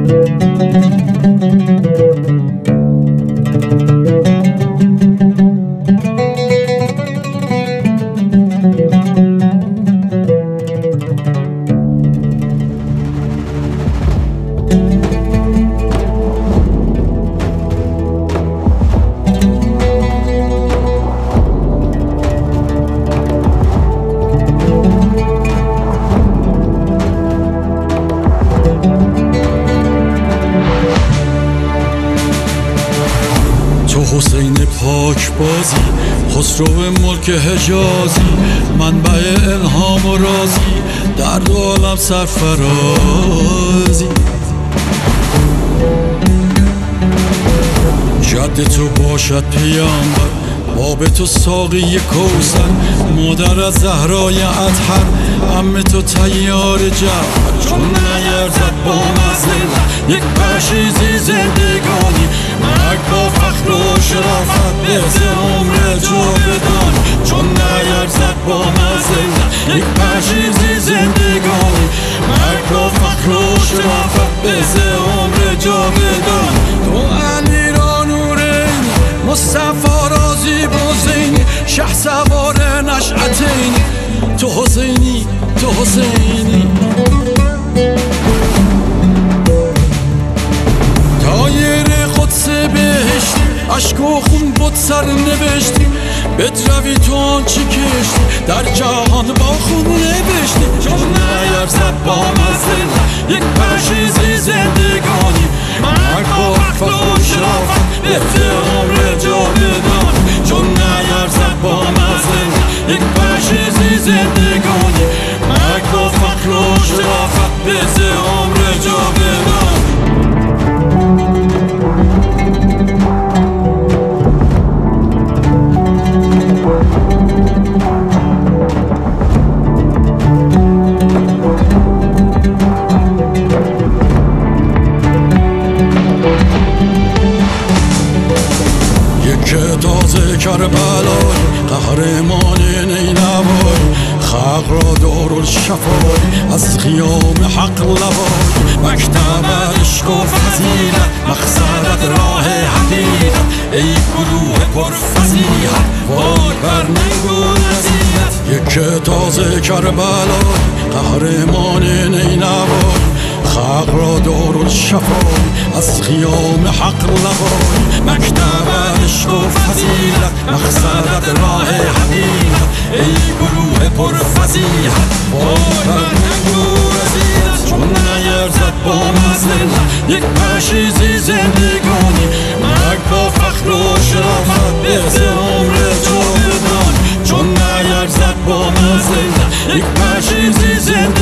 حسین پاک بازی، خسرو ملک حجازی، منبع الهام و رازی، در دو عالم سرفرازی. جد تو باشد پیامبر، باب تو ساقی کوثر، مادر از زهرای اطهر، عم تو طیار جعفر. چون نیرزد با مزه یک پشیزی زندگانی، مرگ با فخر و شرافت بهز عمر جاودانی. چون نیرزد با مزه یک پشیزی زندگانی، مرگ با فخر و شرافت بهز عمر جاودانی. تو علی را نورین، مصطفی رازی بازینی، شه سوار نشأتینی، تو حسینی تو حسینی. تایر قدس بهشتی، عشق و خون بود سر نوشتی، بدروی تو آنچه کشتی، در جهان با خون نوشتی. چون نیرزد با مزه یک پشیزی زندگانی، مرگ با فخر و شرافت بهز عمر جاودانی. چون نیرزد با مزه یک پشیزی زندگانی، مرگ با فخر و شرافت بهز عمر جاودانی. تازه کربلای قهرمان نینوای، خلق را دارالشفای از قیام حق لوای. مکتب عشق و فضیلت، مقصد راه حقیقت، ای گروه پرفضیحت، وای بر ننگ و نصیحت. یک تازه کربلای قهرمان نینوای، خلق را دارالشفای از قیام حق لوای. مکتب عشق و فضیلت، مقصد راه حقیقت، ای گروه پرفضیحت، وای بر ننگ و نصیحت. چون نیرزد با مزه یک پشیزی زندگانی، مرگ با فخر و شرافت بهز عمر جاودانی. چون نیرزد با مزه یک پشیزی زندگانی،